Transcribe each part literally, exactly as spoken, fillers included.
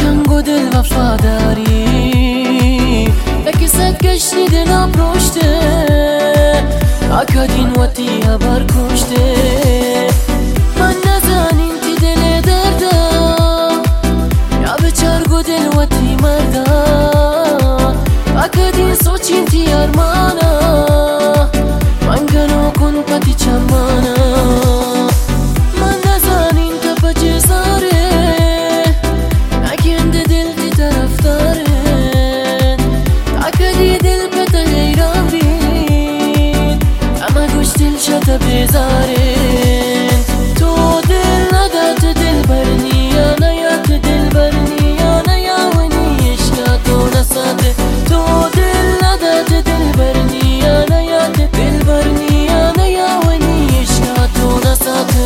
کنگو دل وفاداری لکست گشتی دلم روشته اکادین وطی هبر کشته من نزانین تی دل درده یا بچرگو دل وطی مرده اکادین سوچین تی ارمانه من گنو کن پتی چمانه من نزانین تا بچه زاره نگنده دل دی طرف داره اکادی دل پتا حیران بین اما گوش دل شده بیزارین تو دل ندات دل برنی یا نیات دل برنی یا نیاونی عشقا تو نساته تو دل ندات دل برنی یا نیات دل برنی یا نیاونی عشقا تو نساته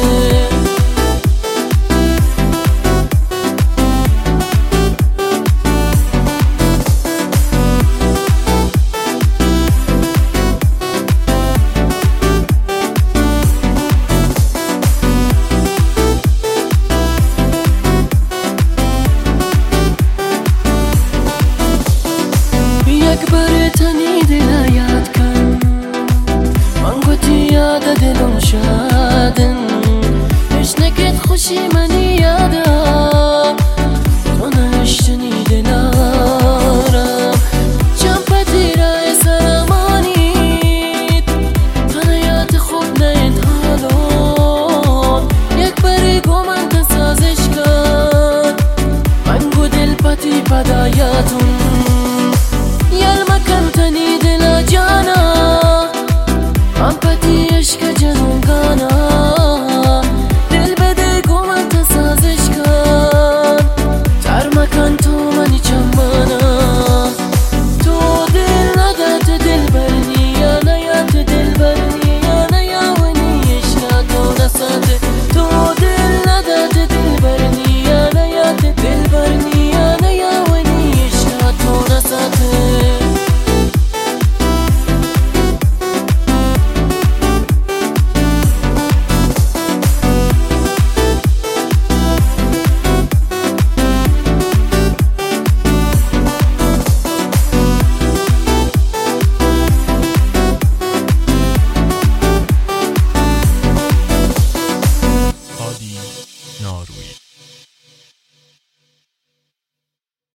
یک بار تنی دل یاد کن من گوتی یاد دلم شادن هیچ نکت خوشی منی یادم تو نشتنی دلارم چند پتیرای سرمانید تنیات خوب نید حالون یک باری گو من تسازش کن من گو دل پتی پدایاتون یال مکن تنی